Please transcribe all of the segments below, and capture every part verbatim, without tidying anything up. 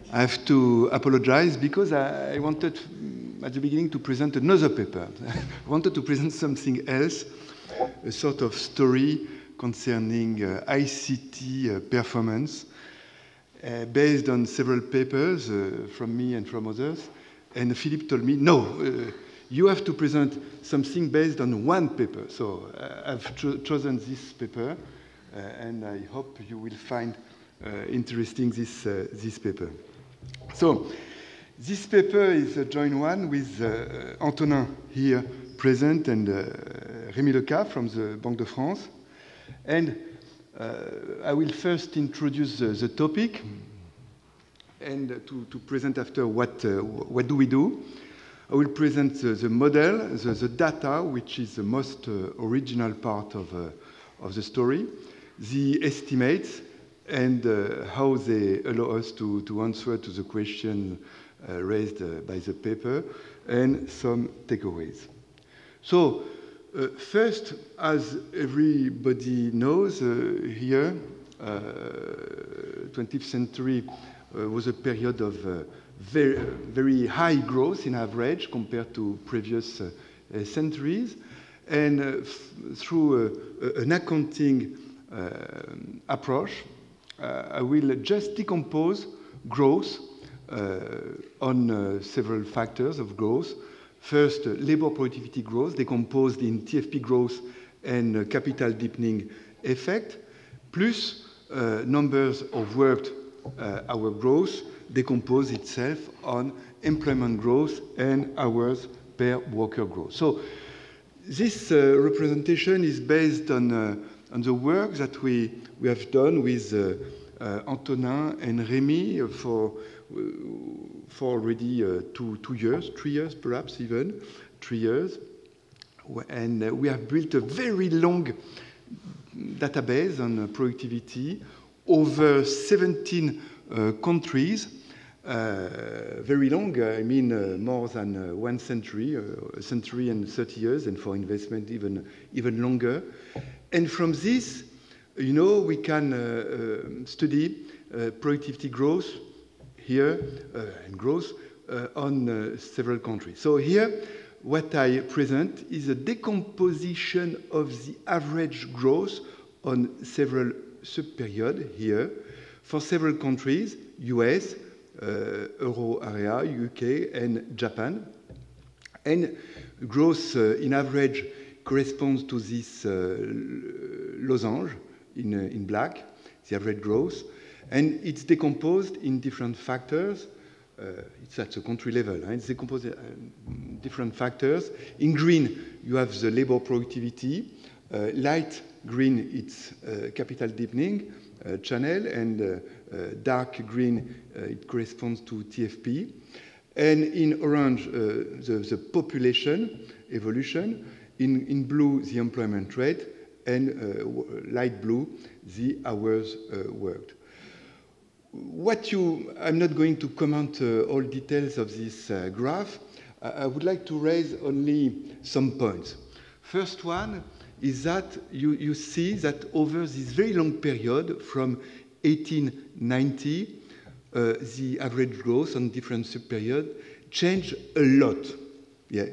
I have to apologize because I, I wanted at the beginning to present another paper. I wanted to present something else, a sort of story concerning uh, I C T uh, performance uh, based on several papers uh, from me and from others. And Philippe told me, no, uh, you have to present something based on one paper. So uh, I've cho chosen this paper, uh, and I hope you will find uh, interesting this, uh, this paper. So this paper is a joint one with uh, Antonin here present and uh, Rémi Leca from the Banque de France. And uh, I will first introduce the, the topic and to, to present after what, uh, what do we do. I will present the, the model, the, the data, which is the most uh, original part of, uh, of the story, the estimates, and uh, how they allow us to, to answer to the question uh, raised uh, by the paper, and some takeaways. So, uh, first, as everybody knows uh, here, uh, twentieth century uh, was a period of uh, very, very high growth in average compared to previous uh, uh, centuries, and uh, through uh, an accounting uh, approach, Uh, I will just decompose growth uh, on uh, several factors of growth. First, uh, labor productivity growth, decomposed in T F P growth and uh, capital deepening effect, plus uh, numbers of worked uh, hour growth, decompose itself on employment growth and hours per worker growth. So this uh, representation is based on uh, on the work that we, we have done with uh, uh, Antonin and Rémi for, uh, for already uh, two, two years, three years perhaps even, three years. And uh, we have built a very long database on uh, productivity over seventeen uh, countries. Uh, very long, I mean uh, more than uh, one century, uh, a century and thirty years, and for investment even, even longer. And from this, you know, we can uh, uh, study uh, productivity growth here uh, and growth uh, on uh, several countries. So here, what I present is a decomposition of the average growth on several sub-periods here for several countries, U S, uh, Euro area, U K, and Japan. And growth uh, in average corresponds to this uh, losange in, uh, in black, the average growth, and it's decomposed in different factors. Uh, it's at the country level. Huh? It's decomposed in uh, different factors. In green, you have the labor productivity. Uh, light green, it's uh, capital deepening uh, channel, and uh, uh, dark green, uh, it corresponds to T F P. And in orange, uh, the, the population evolution. In, in blue, the employment rate, and uh, light blue, the hours uh, worked. What you, I'm not going to comment uh, all details of this uh, graph. I, I would like to raise only some points. First one is that you, you see that over this very long period, from eighteen ninety, uh, the average growth on different sub-periods changed a lot. Yeah.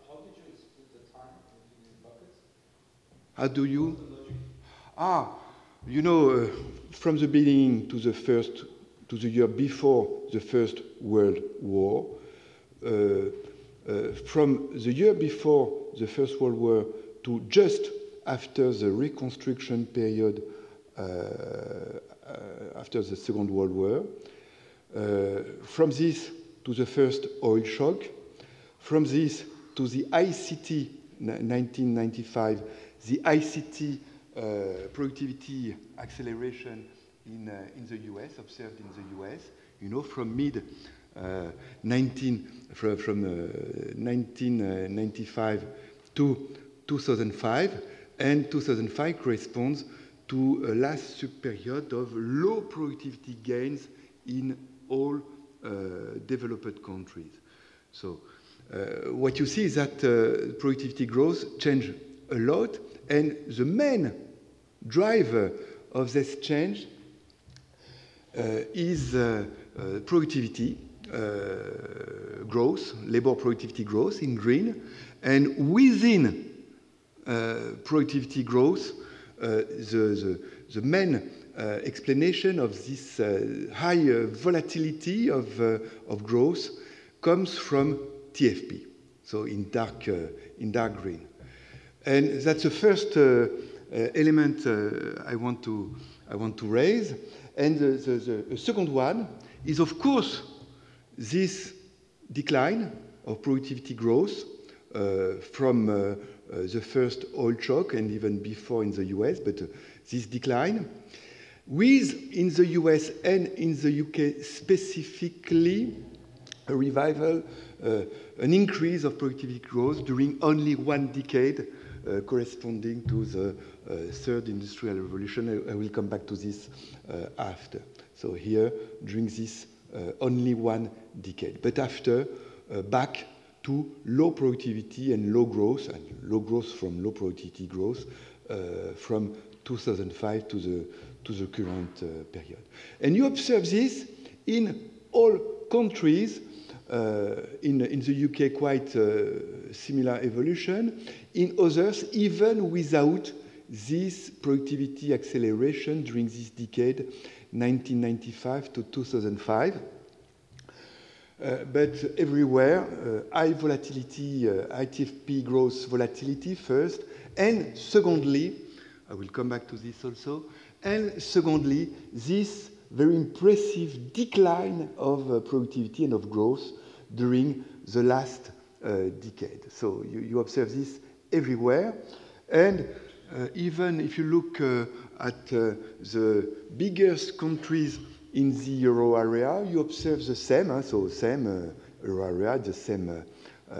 How do you? Ah, you know, uh, from the beginning to the first, to the year before the First World War, uh, uh, from the year before the First World War to just after the reconstruction period uh, uh, after the Second World War, uh, from this to the first oil shock, from this to the I C T nineteen ninety-five, the I C T uh, productivity acceleration in, uh, in the U S, observed in the U S, you know, from mid uh, nineteen, from, from uh, nineteen ninety-five to two thousand five, and two thousand five corresponds to a last sub-period of low productivity gains in all uh, developed countries. So uh, what you see is that uh, productivity growth changed a lot, and the main driver of this change uh, is uh, uh, productivity uh, growth, labor productivity growth in green, and within uh, productivity growth, uh, the, the, the main uh, explanation of this uh, high uh, volatility of, uh, of growth comes from T F P, so in dark, uh, in dark green. And that's the first uh, uh, element uh, I, want to, I want to raise. And the, the, the second one is, of course, this decline of productivity growth uh, from uh, uh, the first oil shock and even before in the U S, but uh, this decline, with in the U S and in the U K specifically a revival, uh, an increase of productivity growth during only one decade, uh, corresponding to the uh, third industrial revolution. I, I will come back to this uh, after. So here, during this uh, only one decade. But after, uh, back to low productivity and low growth, and low growth from low productivity growth uh, from two thousand five to the, to the current uh, period. And you observe this in all countries. Uh, in, in the U K, quite uh, similar evolution. In others, even without this productivity acceleration during this decade, nineteen ninety-five to two thousand five. Uh, but everywhere, uh, high volatility, uh, high T F P growth volatility first, and secondly, I will come back to this also, and secondly, this very impressive decline of uh, productivity and of growth during the last uh, decade. So you, you observe this everywhere. And uh, even if you look uh, at uh, the biggest countries in the euro area, you observe the same, huh? So same uh, euro area, the same uh, uh,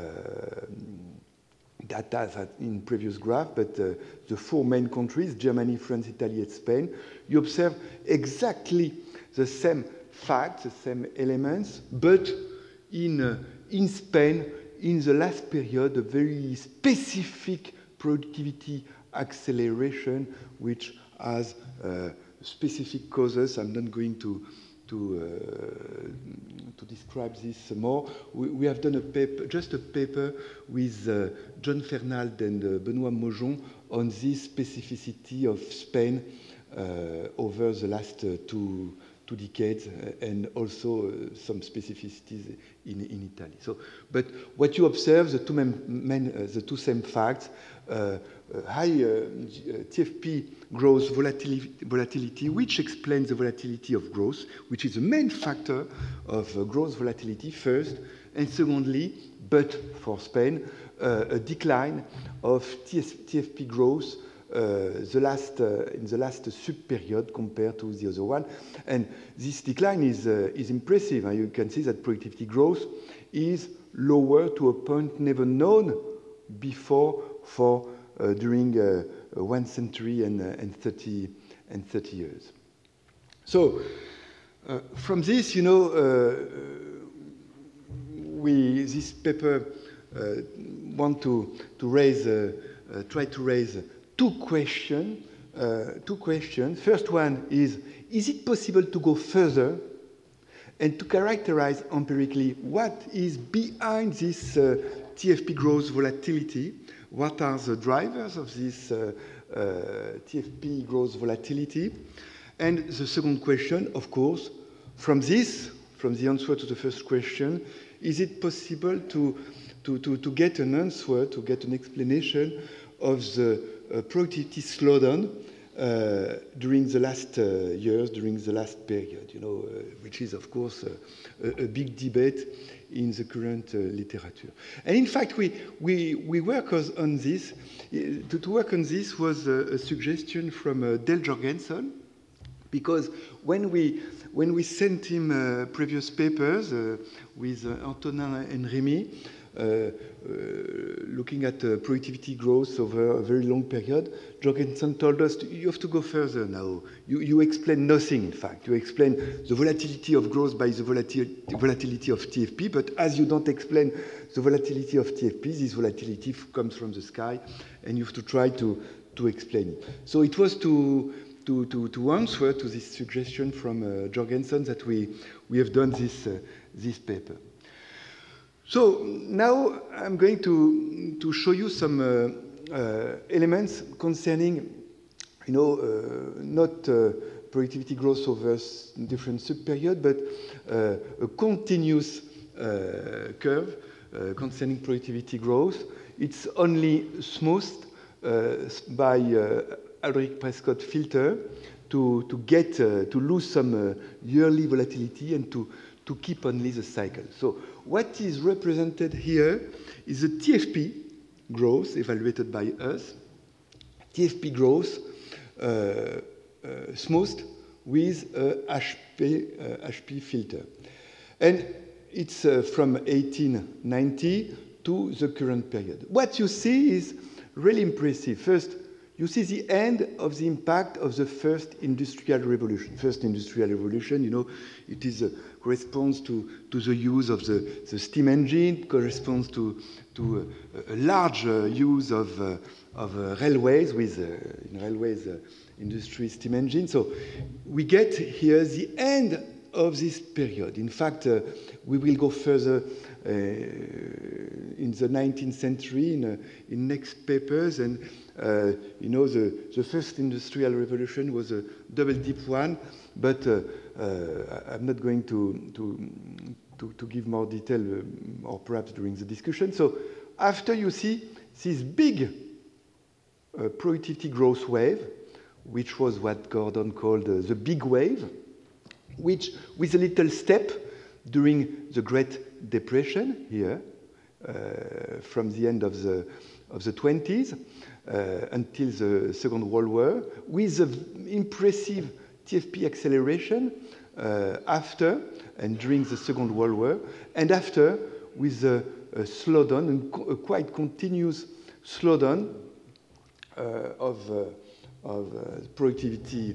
data as in previous graph, but uh, the four main countries, Germany, France, Italy, and Spain, you observe exactly the same facts, the same elements, but in, uh, in Spain, in the last period, a very specific productivity acceleration, which has uh, specific causes. I'm not going to, to, uh, to describe this more. We, we have done a paper, just a paper with uh, John Fernald and uh, Benoît Maujon on this specificity of Spain uh, over the last uh, two two decades, uh, and also uh, some specificities in, in Italy. So, but what you observe, the two, main, main, uh, the two same facts, uh, uh, high uh, T F P growth volatility, volatility, which explains the volatility of growth, which is the main factor of uh, growth volatility first, and secondly, but for Spain, uh, a decline of T F P growth Uh, the last, uh, in the last sub-period compared to the other one. And this decline is, uh, is impressive. And you can see that productivity growth is lower to a point never known before for uh, during uh, one century and, uh, and, thirty, and thirty years. So uh, from this, you know, uh, we, this paper uh, want to, to raise, uh, uh, try to raise Two questions. Uh, two questions. First one is: is it possible to go further and to characterize empirically what is behind this uh, T F P growth volatility? What are the drivers of this uh, uh, T F P growth volatility? And the second question, of course, from this, from the answer to the first question, is it possible to to to, to get an answer, to get an explanation of the Uh, productivity slowdown uh, during the last uh, years, during the last period, you know, uh, which is, of course, uh, a, a big debate in the current uh, literature. And in fact, we, we, we work on this. To, to work on this was a, a suggestion from uh, Dale Jorgensen, because when we, when we sent him uh, previous papers uh, with uh, Antonin and Rémi, Uh, uh, looking at uh, productivity growth over a very long period, Jorgensen told us to, you have to go further now. You, you explain nothing, in fact. You explain the volatility of growth by the volatility, volatility of T F P, but as you don't explain the volatility of T F P, this volatility comes from the sky, and you have to try to, to explain it. So it was to, to, to, to answer to this suggestion from uh, Jorgensen that we, we have done this, uh, this paper. So now I'm going to, to show you some uh, uh, elements concerning, you know, uh, not uh, productivity growth over different sub-periods, but uh, a continuous uh, curve uh, concerning productivity growth. It's only smoothed uh, by uh, Aldrich Prescott filter to, to get, uh, to lose some uh, yearly volatility and to, to keep only the cycle. So what is represented here is the T F P growth evaluated by us, T F P growth uh, uh, smoothed with a H P, uh, H P filter. And it's uh, from eighteen ninety to the current period. What you see is really impressive. First, you see the end of the impact of the first industrial revolution. First industrial revolution, you know, it is uh, corresponds to, to the use of the, the steam engine, corresponds to, to a, a large uh, use of, uh, of uh, railways with uh, in railways uh, industry steam engine. So we get here the end of this period. In fact, uh, we will go further uh, in the nineteenth century in, uh, in next papers, and uh, you know, the, the first industrial revolution was a double deep one, but uh, uh, I'm not going to, to, to, to give more detail, uh, or perhaps during the discussion. So after you see this big uh, productivity growth wave, which was what Gordon called uh, the big wave, which with a little step during the Great Depression here, uh, from the end of the, of the twenties uh, until the Second World War, with an impressive T F P acceleration uh, after and during the Second World War, and after with a, a slowdown, a quite continuous slowdown uh, of, uh, of uh, productivity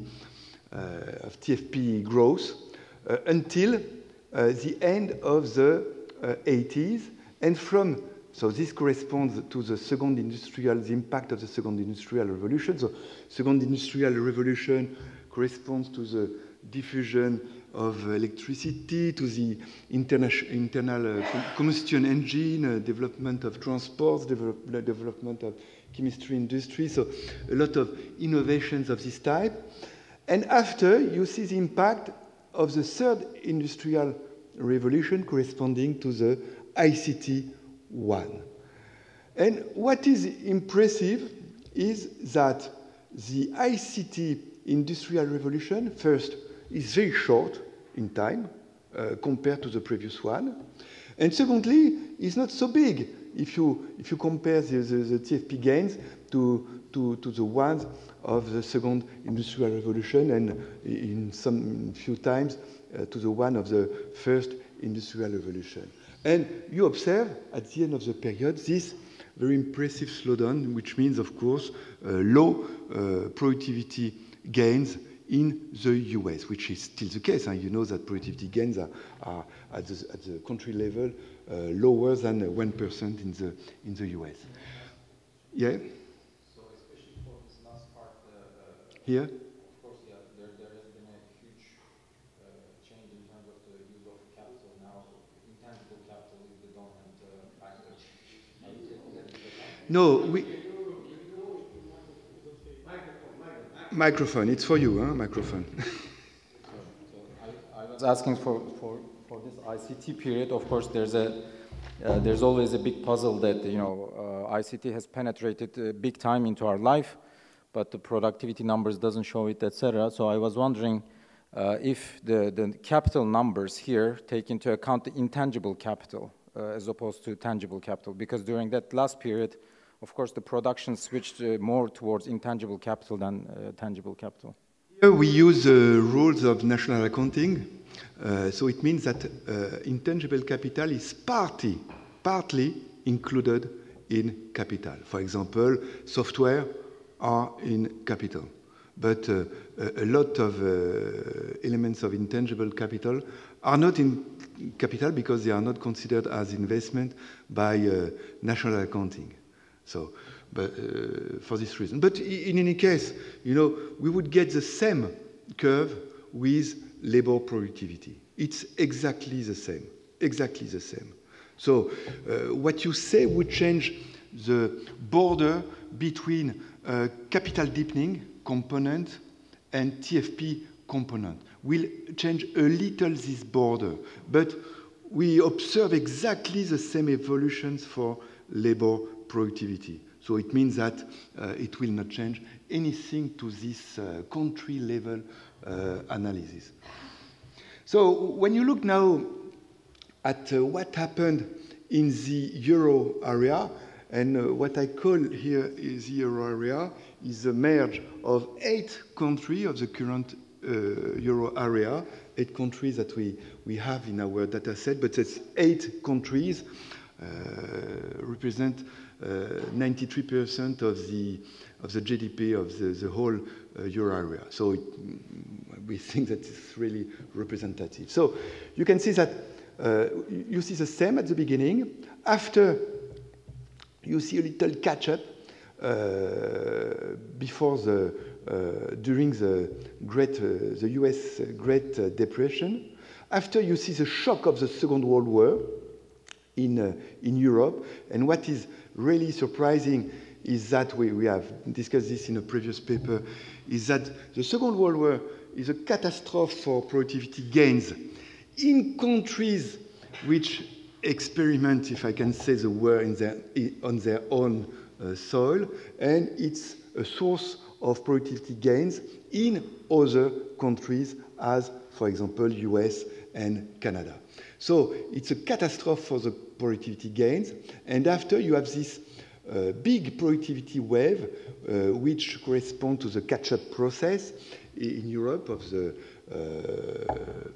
uh, of T F P growth uh, until uh, the end of the uh, eighties, and from so this corresponds to the second industrial, the impact of the second industrial revolution. So second industrial revolution corresponds to the diffusion of electricity, to the interna- internal uh, combustion engine, uh, development of transports, develop- development of chemistry industry, so a lot of innovations of this type. And after, you see the impact of the third industrial revolution corresponding to the I C T one. And what is impressive is that the I C T industrial revolution, first, is very short in time uh, compared to the previous one. And secondly, is not so big if you, if you compare the, the, the T F P gains to, to, to the ones of the second industrial revolution, and in some few times uh, to the one of the first industrial revolution. And you observe at the end of the period this very impressive slowdown, which means, of course, uh, low uh, productivity gains in the U S, which is still the case. And you know that productivity gains are, are at, the, at the country level uh, lower than one percent in the, in the U S. Yeah? So especially for this last part, uh, here? Of course, yeah, there, there has been a huge uh, change in terms of the use of capital now. So intangible capital is the dominant uh, factor. Are you taking that into account? No, we... Microphone, it's for you, huh? Microphone. so, so I, I was asking for, for, for this I C T period. Of course, there's a uh, there's always a big puzzle that, you know, uh, I C T has penetrated uh, big time into our life, but the productivity numbers doesn't show it, et cetera. So I was wondering uh, if the, the capital numbers here take into account the intangible capital uh, as opposed to tangible capital, because during that last period, of course, the production switched uh, more towards intangible capital than uh, tangible capital. Here we use the uh, rules of national accounting. Uh, so it means that uh, intangible capital is partly, partly included in capital. For example, software are in capital. But uh, a, a lot of uh, elements of intangible capital are not in capital because they are not considered as investment by uh, national accounting. So but, uh, for this reason. But in any case, you know, we would get the same curve with labor productivity. It's exactly the same, exactly the same. So uh, what you say would change the border between uh, capital deepening component and T F P component. We'll change a little this border, but we observe exactly the same evolutions for labor productivity. So it means that uh, it will not change anything to this uh, country level uh, analysis. So when you look now at uh, what happened in the euro area, and uh, what I call here is the euro area is a merge of eight countries of the current uh, euro area, eight countries that we, we have in our data set, but it's eight countries uh, represent uh, ninety-three percent of the, of the G D P of the, the whole uh, euro area. So it, we think that it's really representative. So you can see that uh, you see the same at the beginning. After, you see a little catch-up uh, before the, uh, during the great, uh, the U S Great uh, Depression. After, you see the shock of the Second World War in, uh, in Europe. And what is really surprising is that we, we have discussed this in a previous paper, is that the Second World War is a catastrophe for productivity gains in countries which experiment, if I can say the word, in their, on their own uh, soil, and it's a source of productivity gains in other countries as, for example, U S and Canada. So it's a catastrophe for the productivity gains, and after you have this uh, big productivity wave, uh, which corresponds to the catch-up process in Europe of the uh,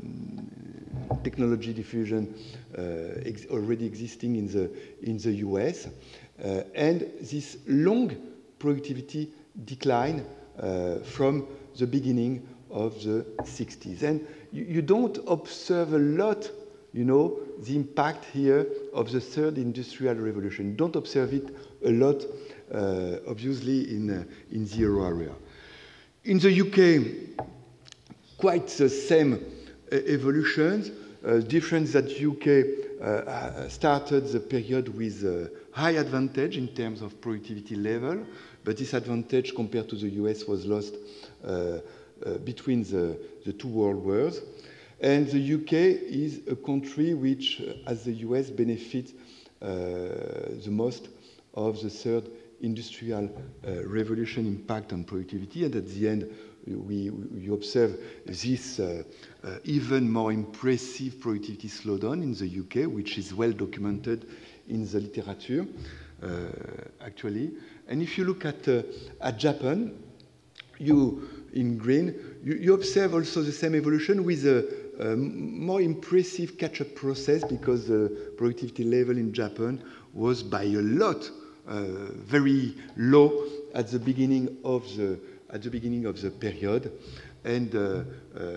technology diffusion uh, ex already existing in the, in the U S, uh, and this long productivity decline uh, from the beginning of the sixties. And you, you don't observe a lot, you know, the impact here of the third industrial revolution. You don't observe it a lot, uh, obviously, in, uh, in the euro area. In the U K, quite the same uh, evolutions. Uh, difference that U K uh, started the period with a high advantage in terms of productivity level, but this advantage compared to the U S was lost uh, uh, between the, the two world wars. And the U K is a country which, uh, as the U S, benefits uh, the most of the third industrial uh, revolution impact on productivity, and at the end, we, we observe this uh, uh, even more impressive productivity slowdown in the U K, which is well documented in the literature, uh, actually. And if you look at, uh, at Japan, you, in green, you, you observe also the same evolution with a, a more impressive catch-up process, because the productivity level in Japan was by a lot uh, very low at the beginning of the at the beginning of the period, and uh, uh,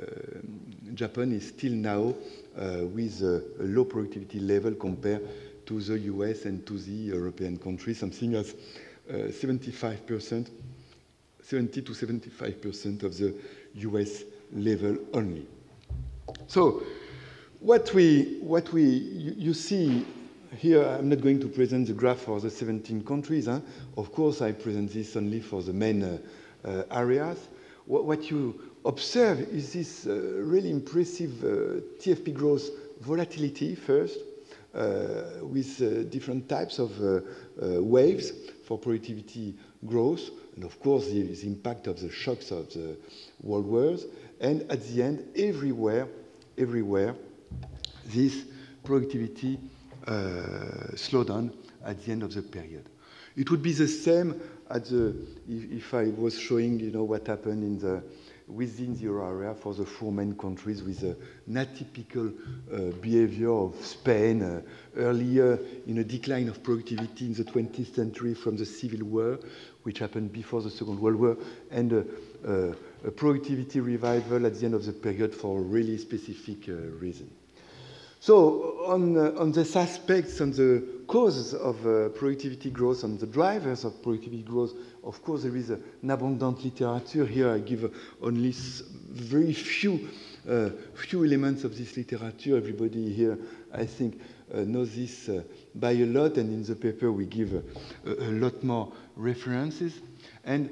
Japan is still now uh, with a, a low productivity level compared to the U S and to the European countries, something as uh, seventy-five percent, seventy to seventy-five percent of the U S level only. So, what we, what we, you, you see here, I'm not going to present the graph for the seventeen countries. Huh? Of course, I present this only for the main uh, uh, areas. What, what you observe is this uh, really impressive uh, T F P growth volatility first, uh, with uh, different types of uh, uh, waves for productivity growth, and of course the, the impact of the shocks of the world wars, and at the end, everywhere, everywhere, this productivity uh, slowdown at the end of the period. It would be the same at the, if, if I was showing, you know, what happened in the, within the euro area for the four main countries with an atypical uh, behavior of Spain uh, earlier in a decline of productivity in the twentieth century from the Civil War, which happened before the Second World War, and uh, uh, a productivity revival at the end of the period for a really specific uh, reason. So on, uh, on these aspects, on the causes of uh, productivity growth and the drivers of productivity growth, of course, there is a, an abundant literature. Here I give uh, only s very few, uh, few elements of this literature. Everybody here, I think, uh, knows this uh, by a lot, and in the paper we give uh, a, a lot more references. And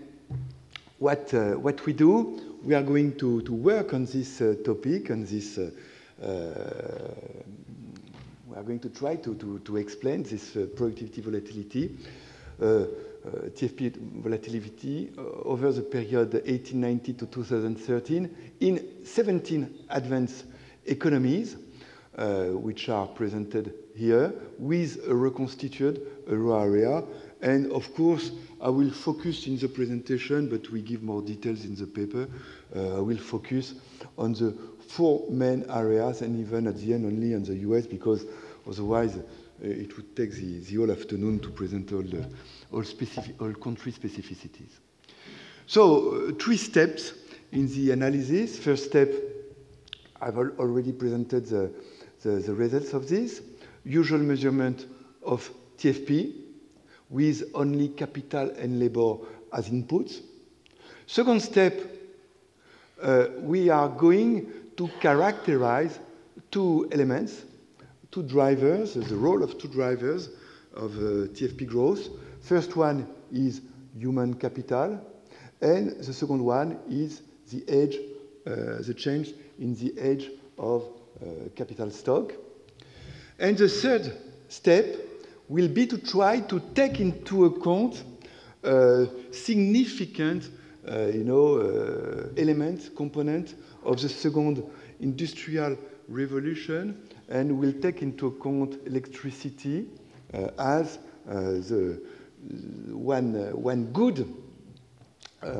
what, uh, what we do, we are going to, to work on this uh, topic, on this uh, uh, we are going to try to, to, to explain this uh, productivity volatility, uh, uh, T F P volatility uh, over the period eighteen ninety to two thousand thirteen in seventeen advanced economies, uh, which are presented here, with a reconstituted euro area. And of course, I will focus in the presentation, but we give more details in the paper. Uh, I will focus on the four main areas, and even at the end only on the U S, because otherwise uh, it would take the, the whole afternoon to present all the all, specific, all country specificities. So uh, three steps in the analysis. First step, I've al already presented the, the, the results of this. Usual measurement of T F P with only capital and labor as inputs. Second step, uh, we are going to characterize two elements, two drivers, the role of two drivers of uh, T F P growth. First one is human capital, and the second one is the age, uh, the change in the age of uh, capital stock. And the third step will be to try to take into account uh, significant, uh, you know, uh, element, component of the second industrial revolution, and will take into account electricity uh, as uh, the one uh, one good uh,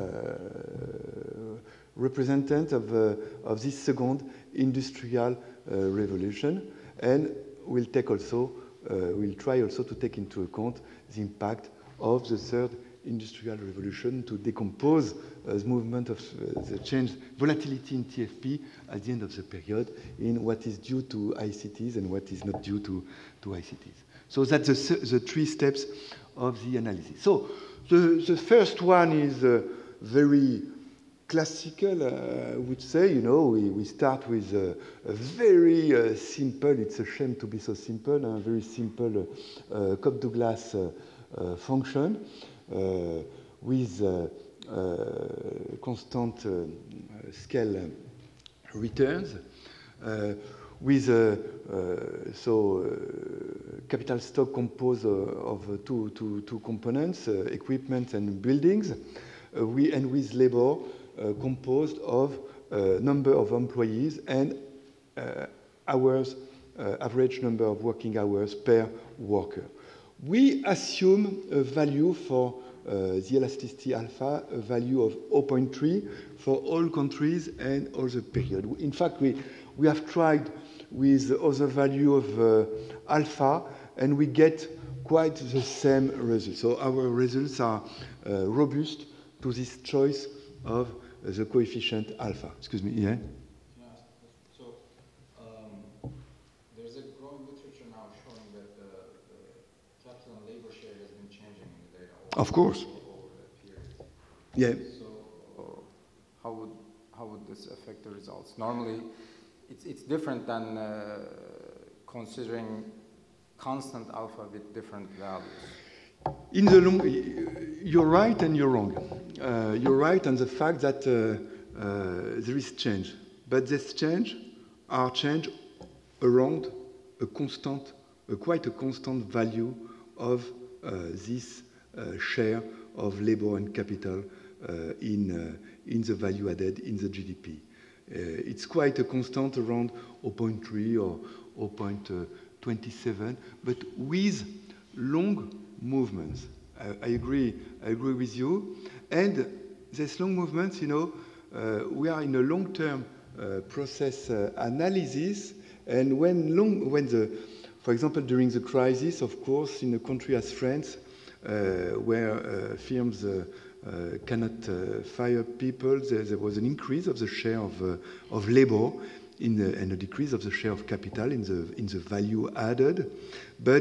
representative of uh, of this second industrial uh, revolution, and will take also uh, will try also to take into account the impact of the third industrial revolution to decompose uh, the movement of uh, the change volatility in T F P at the end of the period in what is due to I C Ts and what is not due to, to I C Ts. So that's the, the three steps of the analysis. So the, the first one is uh, very classical, uh, I would say. You know, we, we start with a, a very uh, simple, it's a shame to be so simple, a very simple uh, Cobb-Douglas uh, uh, function. Uh, with uh, uh, constant uh, scale returns, uh, with uh, uh, so uh, capital stock composed uh, of two, two, two components, uh, equipment and buildings, uh, we, and with labor uh, composed of uh, number of employees and uh, hours, uh, average number of working hours per worker. We assume a value for uh, the elasticity alpha, a value of zero point three for all countries and all the period. In fact, we, we have tried with the other value of uh, alpha, and we get quite the same results. So our results are uh, robust to this choice of uh, the coefficient alpha. Excuse me, yeah? Of course. Yeah. So, how would how would this affect the results? Normally, it's it's different than uh, considering constant alpha with different values. In the long, you're right and you're wrong. Uh, you're right on the fact that uh, uh, there is change, but this change are change around a constant, a quite a constant value of uh, this. Uh, share of labor and capital uh, in, uh, in the value added in the G D P. Uh, it's quite a constant around zero point three or zero point two seven, but with long movements. I, I agree. I agree with you. And these long movements, you know, uh, we are in a long-term uh, process uh, analysis, and when long, when the, for example, during the crisis, of course, in a country as France. Uh, where uh, firms uh, uh, cannot uh, fire people, there, there was an increase of the share of, uh, of labor in the, and a decrease of the share of capital in the, in the value added. But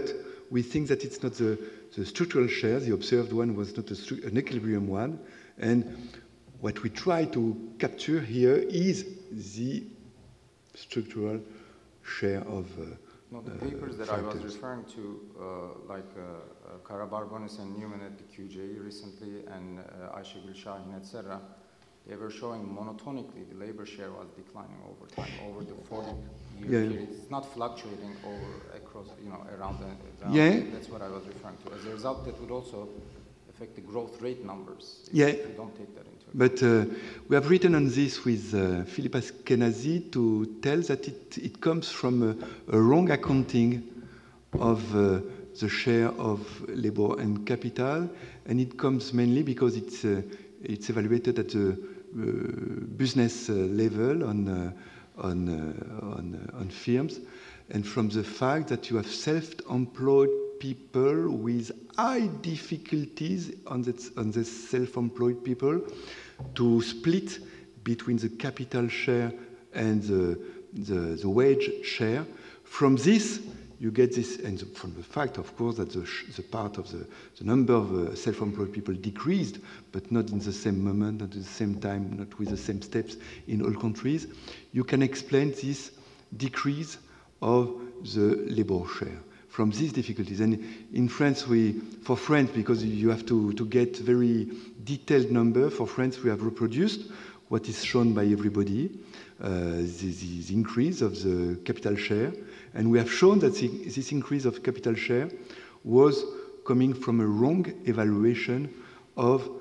we think that it's not the, the structural share, the observed one was not a an equilibrium one, and what we try to capture here is the structural share of uh, no, the papers uh, that I was factors. referring to, uh, like uh, uh, Karabarbanis and Newman at the Q J recently, and uh, Ayşegül Şahin, et cetera, they were showing monotonically the labor share was declining over time, over the forty-year Yeah. period. It's not fluctuating over across, you know, around the. Around Yeah. That's what I was referring to. As a result, that would also affect the growth rate numbers. If Yeah. you don't take that into account. But uh, we have written on this with uh, Philippe Askenazi to tell that it, it comes from a, a wrong accounting of uh, the share of labor and capital, and it comes mainly because it's, uh, it's evaluated at the uh, business uh, level on, uh, on, uh, on, uh, on firms, and from the fact that you have self-employed people with high difficulties on the, on the self-employed people to split between the capital share and the, the, the wage share. From this, you get this, and from the fact, of course, that the, the part of the, the number of uh, self-employed people decreased, but not in the same moment, not at the same time, not with the same steps in all countries, you can explain this decrease of the labor share from these difficulties. And in France, we, for France, because you have to, to get very detailed number, for France we have reproduced what is shown by everybody, uh, the, the, the increase of the capital share, and we have shown that the, this increase of capital share was coming from a wrong evaluation of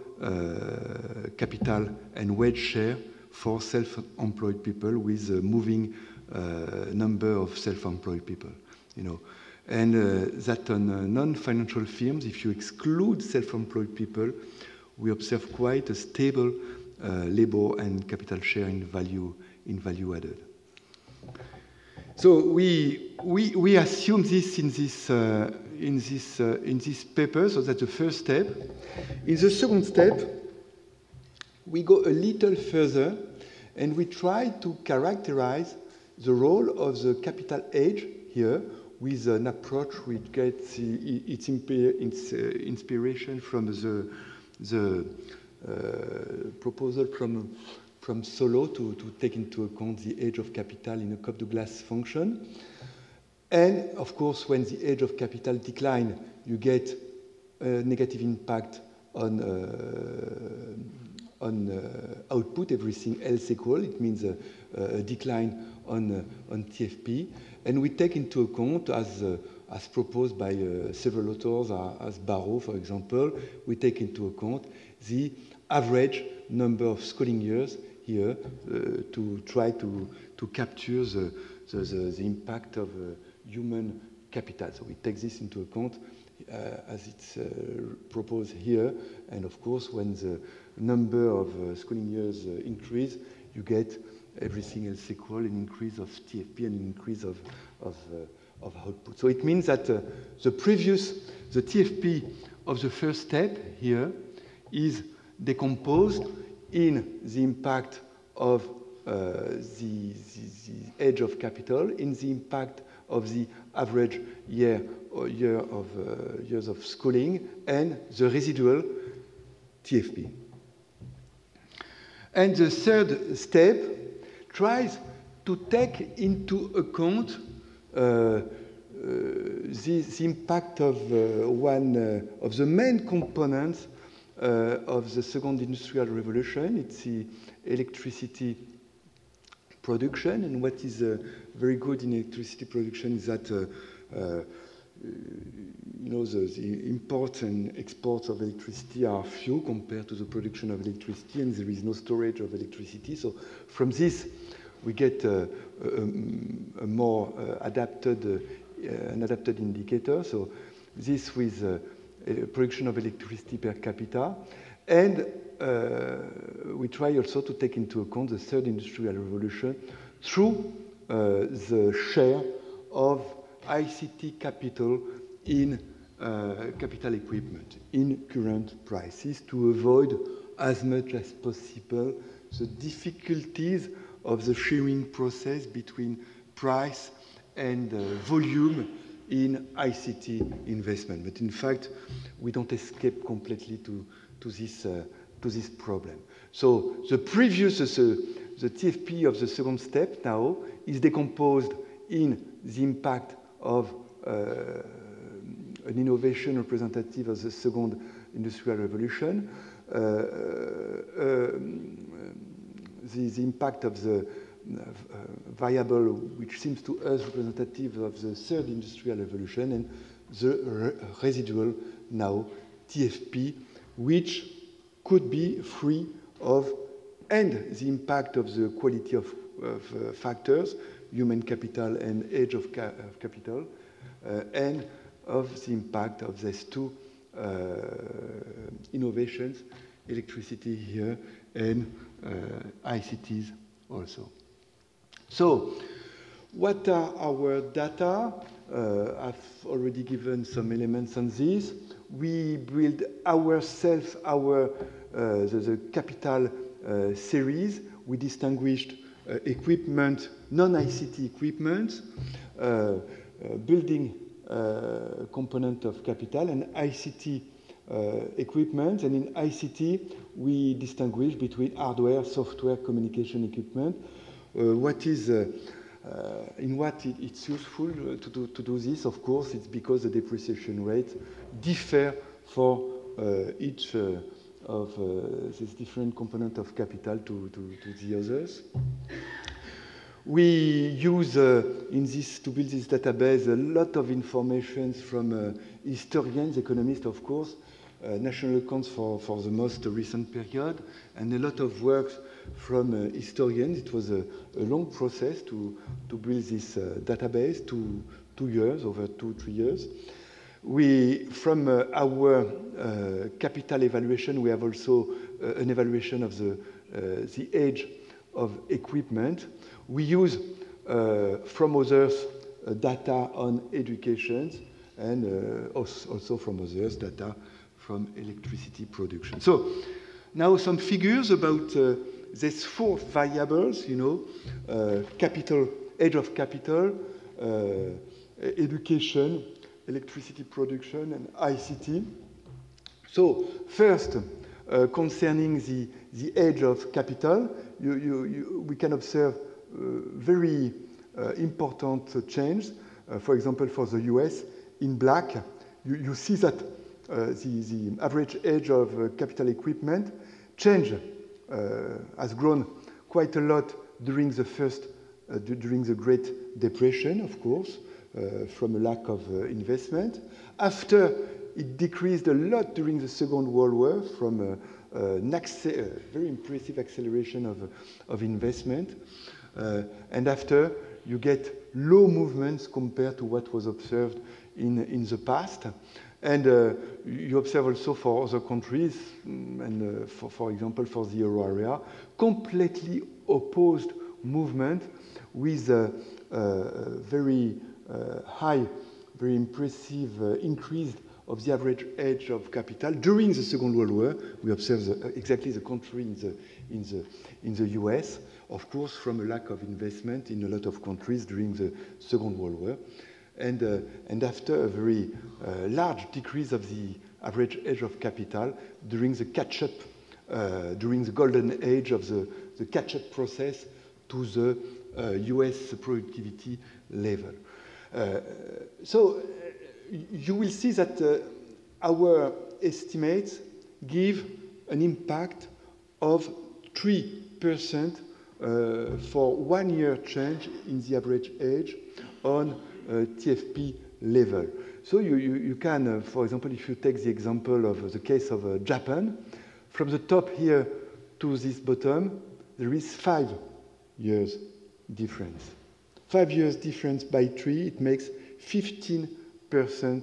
uh, capital and wage share for self-employed people with a moving uh, number of self-employed people, you know. And uh, that on uh, non-financial firms, if you exclude self-employed people, we observe quite a stable uh, labor and capital share in value, in value added. So we, we, we assume this in this, uh, in, this, uh, in this paper, so that's the first step. In the second step, we go a little further and we try to characterize the role of the capital age here with an approach which gets its, its uh, inspiration from the, the uh, proposal from, from Solow to, to take into account the age of capital in a Cobb-Douglas function. And of course, when the age of capital decline, you get a negative impact on, uh, on uh, output, everything else equal. It means a, a decline on, uh, on T F P. And we take into account, as, uh, as proposed by uh, several authors, uh, as Barrow, for example, we take into account the average number of schooling years here uh, to try to, to capture the, the, the, the impact of uh, human capital. So we take this into account uh, as it's uh, proposed here. And of course, when the number of uh, schooling years uh, increase, you get everything else equal, an increase of T F P and an increase of, of, uh, of output. So it means that uh, the previous, the T F P of the first step here is decomposed in the impact of uh, the, the, the age of capital, in the impact of the average year, or year of, uh, years of schooling, and the residual T F P. And the third step tries to take into account uh, uh, the, the impact of uh, one uh, of the main components uh, of the second industrial revolution. It's the electricity production, and what is uh, very good in electricity production is that uh, uh, you know, the, the imports and exports of electricity are few compared to the production of electricity, and there is no storage of electricity. So from this, we get uh, a, a more uh, adapted, uh, an adapted indicator. So this with uh, production of electricity per capita. And uh, we try also to take into account the third industrial revolution through uh, the share of I C T capital in uh, capital equipment, in current prices, to avoid as much as possible the difficulties of the sharing process between price and uh, volume in I C T investment. But in fact, we don't escape completely to, to, this, uh, to this problem. So the previous, uh, the T F P of the second step now is decomposed in the impact of uh, an innovation representative of the second industrial revolution, uh, uh, the, the impact of the uh, variable which seems to us representative of the third industrial revolution, and the re residual now T F P, which could be free of, and the impact of the quality of, of uh, factors, human capital and age of, ca of capital, uh, and of the impact of these two uh, innovations, electricity here and uh, I C Ts also. So, what are our data? Uh, I've already given some elements on this. We build ourselves our uh, the, the capital uh, series. We distinguished uh, equipment, non-I C T equipment, uh, uh, building uh, component of capital, and I C T uh, equipment. And in I C T, we distinguish between hardware, software, communication equipment. Uh, what is uh, Uh, in what it, it's useful uh, to, do, to do this, of course, it's because the depreciation rates differ for uh, each uh, of uh, these different components of capital to, to, to the others. We use uh, in this, to build this database, a lot of information from uh, historians, economists, of course, uh, national accounts for, for the most recent period, and a lot of works from uh, historians. It was a, a long process to, to build this uh, database, two, two years, over two, three years. We, from uh, our uh, capital evaluation, we have also uh, an evaluation of the, uh, the age of equipment. We use uh, from others uh, data on education, and uh, also from others data from electricity production. So now some figures about uh, these four variables, you know, uh, capital, age of capital, uh, education, electricity production, and I C T. So first, uh, concerning the, the age of capital, you, you, you, we can observe uh, very uh, important uh, change. Uh, for example, for the U S, in black, you, you see that uh, the, the average age of uh, capital equipment change uh, has grown quite a lot during the first, uh, during the Great Depression, of course, uh, from a lack of uh, investment. After, it decreased a lot during the Second World War from uh, uh, an uh, very impressive acceleration of, uh, of investment. Uh, and after, you get low movements compared to what was observed in, in the past. And uh, you observe also for other countries, and uh, for, for example, for the euro area, completely opposed movement with a, a very uh, high, very impressive uh, increase of the average age of capital. During the Second World War, we observe the, exactly the contrary in the, in, the, in the U S, of course, from a lack of investment in a lot of countries during the Second World War. And, uh, and after a very uh, large decrease of the average age of capital during the catch-up, uh, during the golden age of the, the catch-up process to the uh, U S productivity level. Uh, so uh, you will see that uh, our estimates give an impact of three percent uh, for one year change in the average age on Uh, T F P level. So you, you, you can, uh, for example, if you take the example of uh, the case of uh, Japan, from the top here to this bottom, there is five years difference. Five years difference by three, it makes fifteen percent,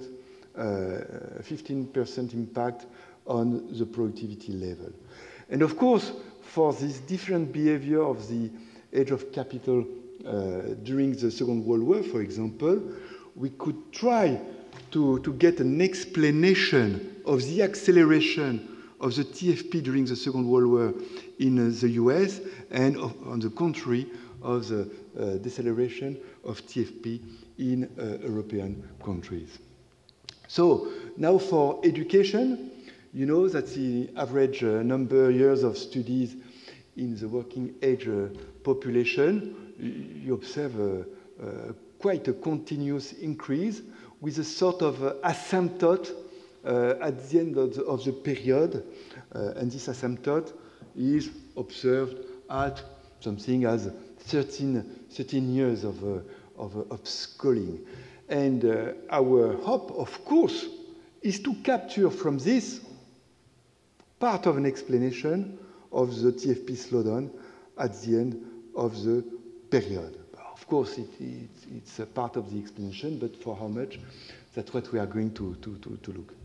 uh, fifteen percent impact on the productivity level. And of course, for this different behavior of the age of capital Uh, during the Second World War, for example, we could try to, to get an explanation of the acceleration of the T F P during the Second World War in uh, the U S, and of, on the contrary of the uh, deceleration of T F P in uh, European countries. So now for education, you know that the average uh, number of years of studies in the working age uh, population, you observe uh, uh, quite a continuous increase with a sort of uh, asymptote uh, at the end of the, of the period. Uh, and this asymptote is observed at something as thirteen, thirteen years of, uh, of, uh, of schooling. And uh, our hope, of course, is to capture from this part of an explanation of the T F P slowdown at the end of the period. Of course, it, it, it's a part of the explanation, but for how much, that's what we are going to, to, to, to look.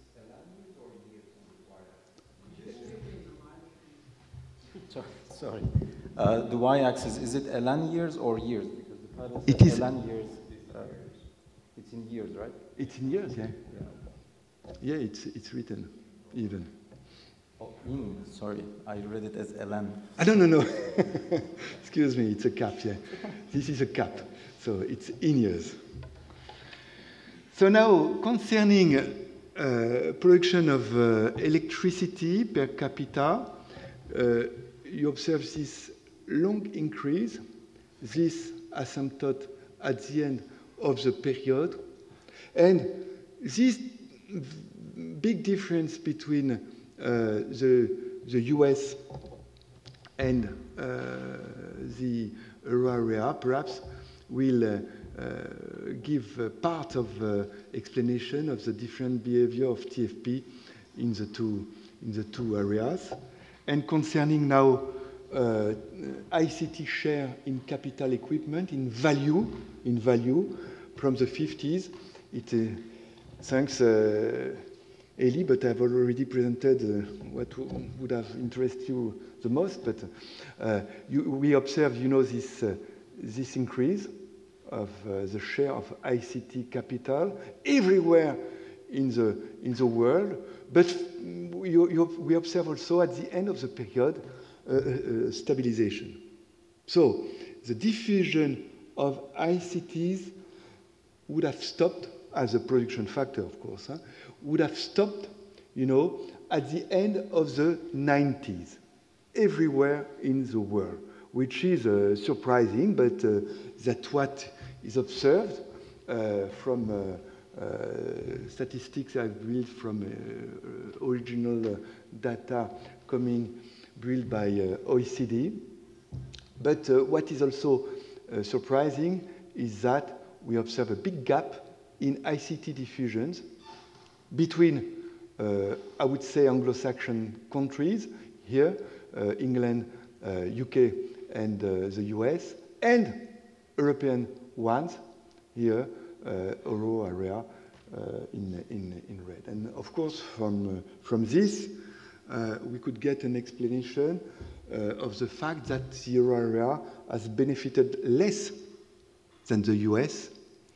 Sorry. Uh, the y-axis, is it elan years or years? Because the title says it is elan years. Uh, it's in years, right? It's in years, yeah. Yeah, yeah it's, it's written, even. Oh, in, sorry. I read it as elan. Ah, no, no, no. Excuse me, it's a cap, yeah. This is a cap, so it's in years. So now, concerning uh, production of uh, electricity per capita, uh, you observe this long increase, this asymptote at the end of the period, and this big difference between uh, the, the U S and uh, the euro area perhaps will uh, uh, give uh, part of uh, explanation of the different behavior of T F P in the two, in the two areas. And concerning now uh, I C T share in capital equipment, in value, in value, from the fifties, it, uh, thanks uh, Eli, but I've already presented uh, what w would have interested you the most. But uh, you, we observe, you know, this uh, this increase of uh, the share of I C T capital everywhere in the in the world. But you, you, we observe also at the end of the period uh, uh, stabilization. So the diffusion of I C Ts would have stopped as a production factor, of course, huh, would have stopped, you know, at the end of the nineties, everywhere in the world, which is uh, surprising, but uh, that's what is observed uh, from uh, uh, statistics I've built from uh, original uh, data coming built by uh, O E C D. But uh, what is also uh, surprising is that we observe a big gap in I C T diffusions between, uh, I would say, Anglo-Saxon countries, here, uh, England, uh, U K, and uh, the U S, and European ones, here, uh, euro area, uh, in, in, in red. And of course, from, uh, from this, uh, we could get an explanation uh, of the fact that the euro area has benefited less than the U S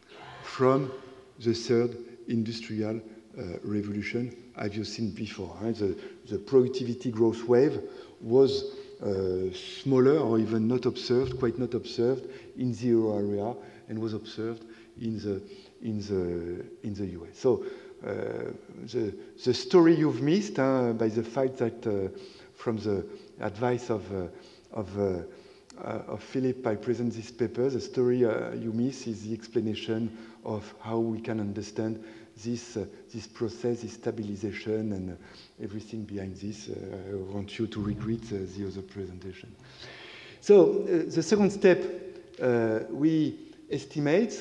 from the third industrial uh, revolution, as you've seen before. Right? The, the productivity growth wave was uh, smaller or even not observed, quite not observed in the euro area, and was observed in the, in the, in the U S. So uh, the, the story you've missed uh, by the fact that uh, from the advice of, uh, of uh, Uh, of Philip, I present this paper. The story uh, you miss is the explanation of how we can understand this, uh, this process, this stabilization, and uh, everything behind this. Uh, I want you to regret uh, the other presentation. So uh, the second step, uh, we estimate,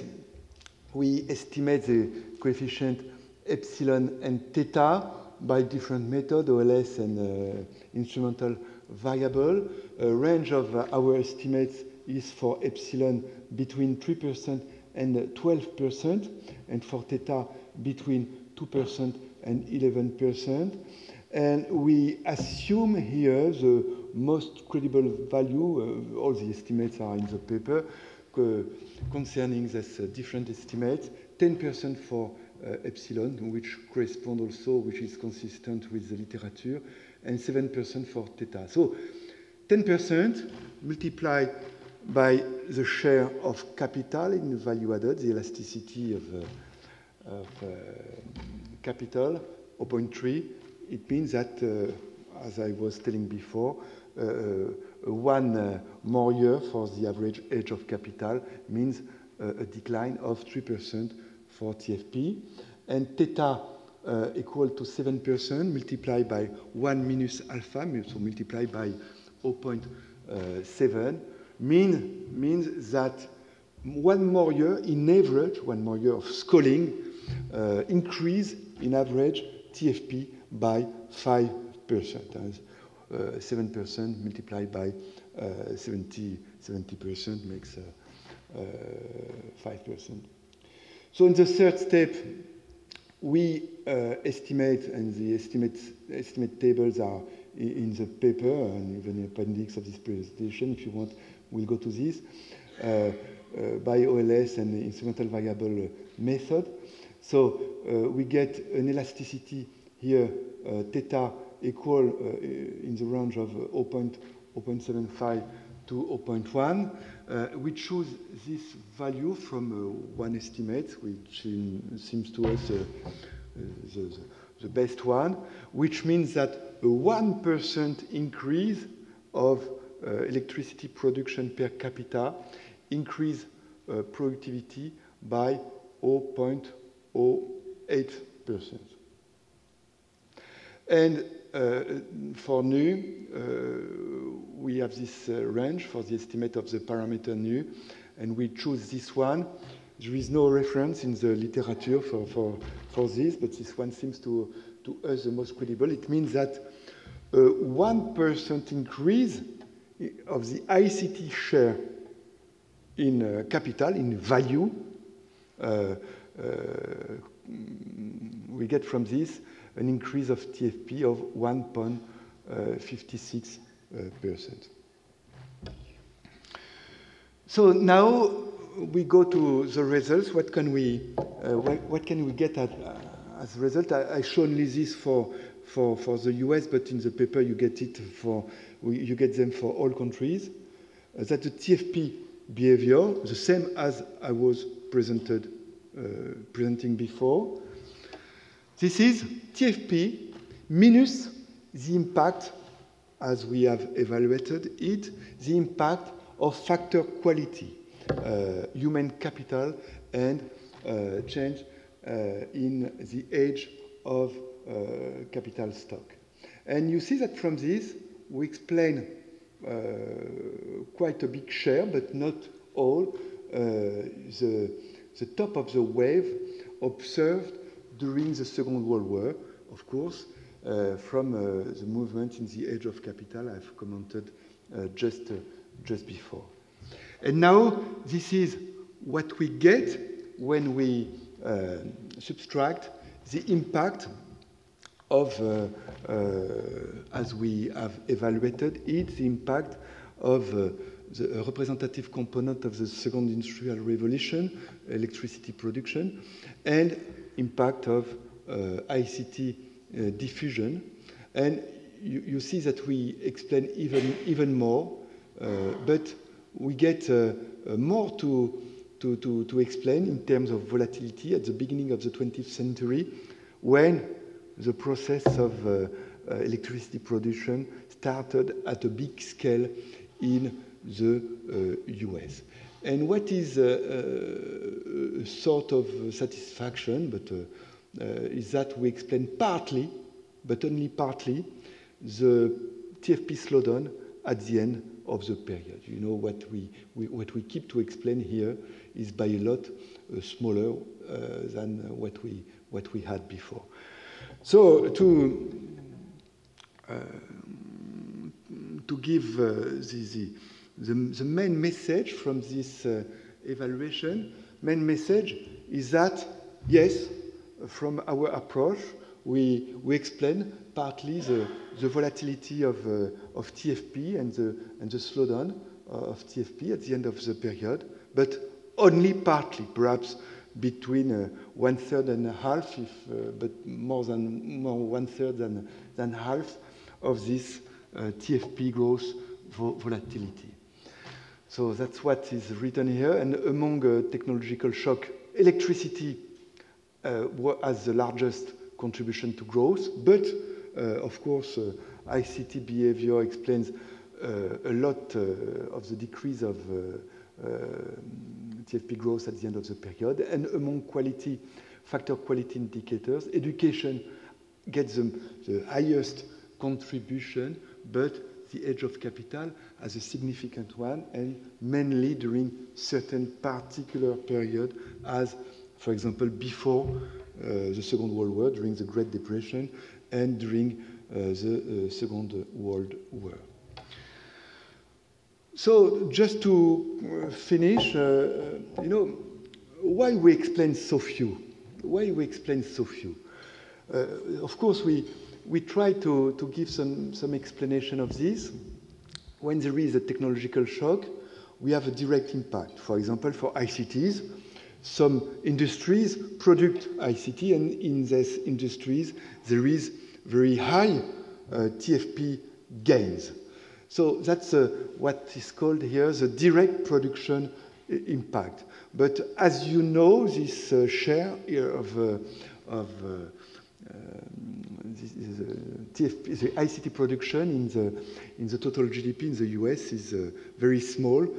we estimate the coefficient epsilon and theta by different methods, O L S and uh, instrumental variable. A range of uh, our estimates is for epsilon between three percent and twelve percent, and for theta between two percent and eleven percent. And we assume here the most credible value, uh, all the estimates are in the paper, uh, concerning this uh, different estimates, ten percent for uh, epsilon, which correspond also, which is consistent with the literature, and seven percent for theta. So ten percent multiplied by the share of capital in value added, the elasticity of, uh, of uh, capital, zero point three. It means that, uh, as I was telling before, uh, one uh, more year for the average age of capital means uh, a decline of three percent for T F P. And theta uh, equal to seven percent multiplied by one minus alpha, so multiplied by zero point seven, mean, means that one more year, in average, one more year of schooling, uh, increase in average T F P by five percent. Uh, seven percent multiplied by uh, seventy percent makes uh, uh, five percent. So in the third step, we uh, estimate, and the estimate, estimate tables are in the paper and even the appendix of this presentation. If you want, we'll go to this, uh, uh, by O L S and the instrumental variable method. So uh, we get an elasticity here, uh, theta equal uh, in the range of zero point seven five to zero point one. Uh, we choose this value from uh, one estimate, which in, seems to us uh, the, the best one, which means that a one percent increase of uh, electricity production per capita increase uh, productivity by zero point zero eight percent. And uh, for nu, uh, we have this uh, range for the estimate of the parameter nu, and we choose this one. There is no reference in the literature for, for, for this, but this one seems to, to us the most credible. It means that a one percent increase of the I C T share in uh, capital, in value, uh, uh, we get from this an increase of T F P of one point five six percent. So now we go to the results. What can we, uh, what, what can we get at, uh, as a result? I, I show only this for, for, for the U S, but in the paper you get it for, you get them for all countries. Uh, that the T F P behavior, the same as I was presented, uh, presenting before. This is T F P minus the impact, as we have evaluated it, the impact of factor quality, uh, human capital, and uh, change uh, in the age of uh, capital stock. And you see that from this, we explain uh, quite a big share, but not all, uh, the, the top of the wave observed during the Second World War, of course, uh, from uh, the movement in the age of capital I've commented uh, just, uh, just before. And now this is what we get when we uh, subtract the impact of, uh, uh, as we have evaluated it, the impact of uh, the representative component of the second industrial revolution, electricity production, and impact of uh, I C T uh, diffusion. And you, you see that we explain even, even more, uh, but we get uh, uh, more to, to, to, to explain in terms of volatility at the beginning of the twentieth century, when the process of uh, uh, electricity production started at a big scale in the uh, U S. And what is uh, a sort of satisfaction, but uh, uh, is that we explain partly, but only partly, the T F P slowdown at the end of the period. You know, what we, we what we keep to explain here is by a lot uh, smaller uh, than what we what we had before. So to uh, to give uh, the, the The, the main message from this uh, evaluation, main message is that, yes, from our approach, we, we explain partly the, the volatility of, uh, of T F P and the, and the slowdown of T F P at the end of the period, but only partly, perhaps between uh, one third and a half, if, uh, but more than more one third than, than half of this uh, T F P growth vo volatility. So that's what is written here. And among uh, technological shock, electricity uh, has the largest contribution to growth. But, uh, of course, uh, I C T behavior explains uh, a lot uh, of the decrease of uh, uh, T F P growth at the end of the period. And among quality, factor quality indicators, education gets the, the highest contribution, but the age of capital as a significant one, and mainly during certain particular period, as, for example, before uh, the Second World War, during the Great Depression, and during uh, the uh, Second World War. So, just to finish, uh, you know, why we explain so few? Why we explain so few? Uh, of course, we We try to, to give some, some explanation of this. When there is a technological shock, we have a direct impact. For example, for I C Ts, some industries produce I C T, and in these industries, there is very high uh, T F P gains. So that's uh, what is called here the direct production impact. But as you know, this uh, share here of, uh, of uh, Um, this is, uh, T F P, the I C T production in the in the total G D P in the U S is uh, very small uh,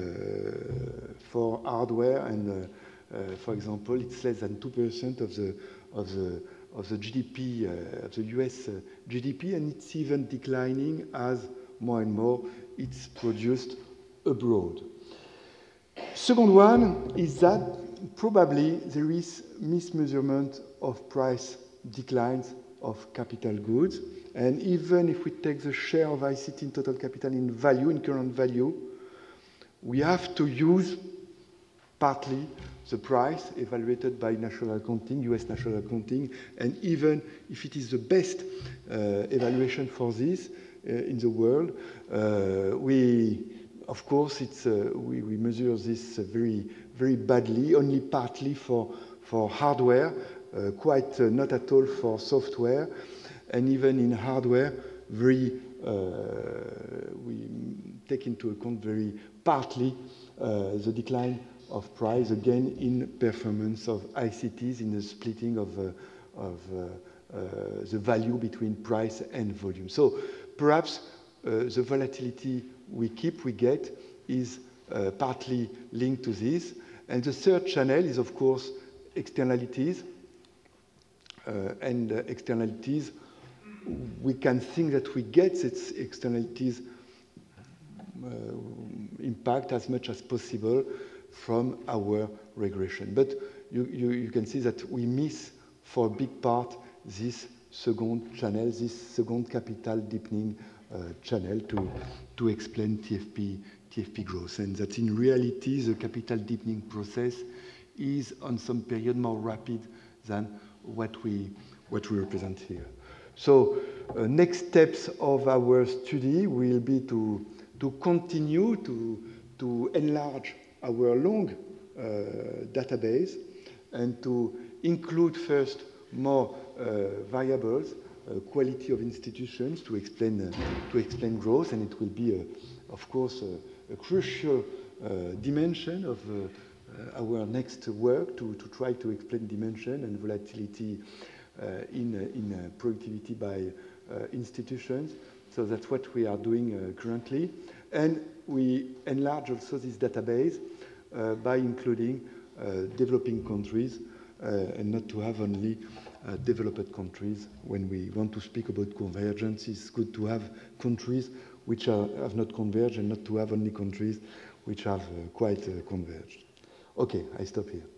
for hardware, and uh, uh, for example, it's less than two percent of the of the of the G D P uh, of the U S uh, G D P, and it's even declining as more and more it's produced abroad. Second one is that probably there is mismeasurement of price declines of capital goods, and even if we take the share of I C T in total capital in value, in current value, we have to use partly the price evaluated by national accounting, U S national accounting, and even if it is the best uh, evaluation for this uh, in the world, uh, we, of course, it's, uh, we, we measure this uh, very, very badly, only partly for, for hardware, Uh, quite uh, not at all for software, and even in hardware, very uh, we take into account very partly uh, the decline of price, again in performance of I C Ts, in the splitting of, uh, of uh, uh, the value between price and volume. So perhaps uh, the volatility we keep, we get, is uh, partly linked to this. And the third channel is, of course, externalities. Uh, and uh, externalities, we can think that we get its externalities uh, impact as much as possible from our regression. But you, you, you can see that we miss for a big part this second channel, this second capital deepening uh, channel to, to explain T F P, T F P growth. And that in reality, the capital deepening process is on some period more rapid than what we, what we represent here. So uh, next steps of our study will be to, to continue to, to enlarge our long uh, database and to include first more uh, variables, uh, quality of institutions to explain, uh, to explain growth, and it will be, uh, of course, uh, a crucial uh, dimension of uh, Uh, our next work to, to try to explain dimension and volatility uh, in, uh, in uh, productivity by uh, institutions. So that's what we are doing uh, currently. And we enlarge also this database uh, by including uh, developing countries uh, and not to have only uh, developed countries. When we want to speak about convergence, it's good to have countries which are, have not converged and not to have only countries which have uh, quite uh, converged. Okay, I stop here.